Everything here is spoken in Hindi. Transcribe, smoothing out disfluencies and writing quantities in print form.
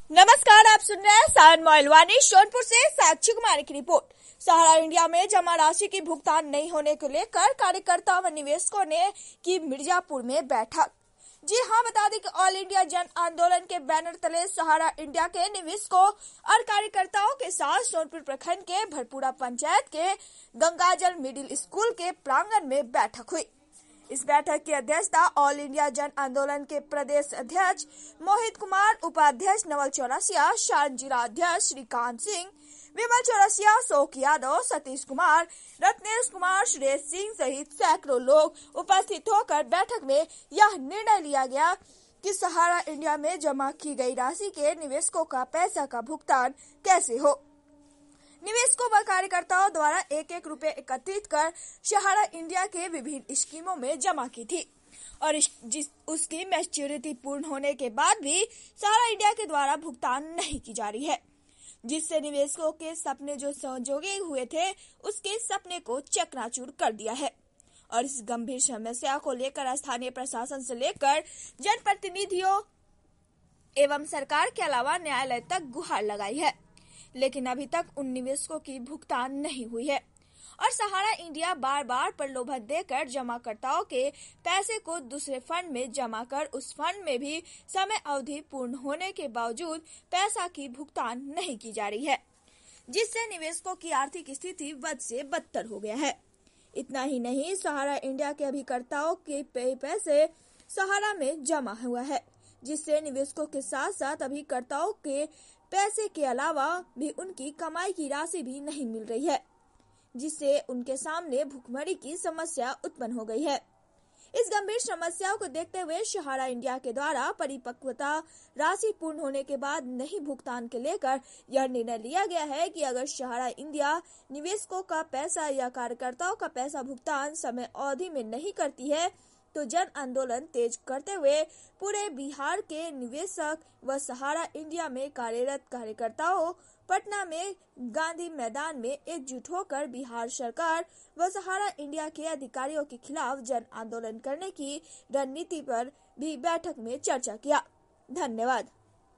नमस्कार, आप सुन रहे हैं सावन मोइलवानी सोनपुर से साक्षी कुमारी की रिपोर्ट। सहारा इंडिया में जमा राशि की भुगतान नहीं होने को लेकर कार्यकर्ताओं व निवेशकों ने की मिर्जापुर में बैठक। जी हां, बता दें कि ऑल इंडिया जन आंदोलन के बैनर तले सहारा इंडिया के निवेशकों और कार्यकर्ताओं के साथ सोनपुर प्रखंड के भरपूरा पंचायत के गंगाजल मिडिल स्कूल के प्रांगण में बैठक हुई। इस बैठक की अध्यक्षता ऑल इंडिया जन आंदोलन के प्रदेश अध्यक्ष मोहित कुमार, उपाध्यक्ष नवल चौरसिया, शासन जिला अध्यक्ष श्रीकांत सिंह, विमल चौरसिया, शोक यादव, सतीश कुमार, रत्नेश कुमार, सुरेश सिंह सहित सैकड़ों लोग उपस्थित होकर बैठक में यह निर्णय लिया गया कि सहारा इंडिया में जमा की गई राशि के निवेशकों का पैसा का भुगतान कैसे हो। निवेशकों व कार्यकर्ताओं द्वारा एक रुपए एकत्रित कर सहारा इंडिया के विभिन्न स्कीमों में जमा की थी और उसकी मैच्योरिटी पूर्ण होने के बाद भी सहारा इंडिया के द्वारा भुगतान नहीं की जा रही है, जिससे निवेशकों के सपने जो संजोगे हुए थे उसके सपने को चकनाचूर कर दिया है और इस गंभीर समस्या को लेकर स्थानीय प्रशासन से लेकर जनप्रतिनिधियों एवं सरकार के अलावा न्यायालय तक गुहार लगाई है, लेकिन अभी तक उन निवेशकों की भुगतान नहीं हुई है और सहारा इंडिया बार बार प्रलोभन देकर जमाकर्ताओं के पैसे को दूसरे फंड में जमा कर उस फंड में भी समय अवधि पूर्ण होने के बावजूद पैसा की भुगतान नहीं की जा रही है, जिससे निवेशकों की आर्थिक स्थिति बद से बदतर हो गया है। इतना ही नहीं, सहारा इंडिया के अभिकर्ताओं के पैसे सहारा में जमा हुआ है, जिससे निवेशकों के साथ साथ अभिकर्ताओं के पैसे के अलावा भी उनकी कमाई की राशि भी नहीं मिल रही है, जिससे उनके सामने भुखमरी की समस्या उत्पन्न हो गई है। इस गंभीर समस्याओं को देखते हुए सहारा इंडिया के द्वारा परिपक्वता राशि पूर्ण होने के बाद नहीं भुगतान के लेकर यह निर्णय लिया गया है कि अगर सहारा इंडिया निवेशकों का पैसा या कार्यकर्ताओं का पैसा भुगतान समय अवधि में नहीं करती है तो जन आंदोलन तेज करते हुए पूरे बिहार के निवेशक व सहारा इंडिया में कार्यरत कार्यकर्ताओं पटना में गांधी मैदान में एकजुट होकर बिहार सरकार व सहारा इंडिया के अधिकारियों के खिलाफ जन आंदोलन करने की रणनीति पर भी बैठक में चर्चा किया। धन्यवाद।